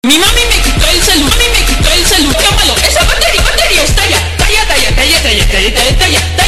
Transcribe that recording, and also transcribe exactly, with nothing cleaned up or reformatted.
Mi mami me quitó el celular, mami me quitó el celular. Tómalo, esa batería, batería está ya. Talla, talla, talla, talla, talla, talla, talla.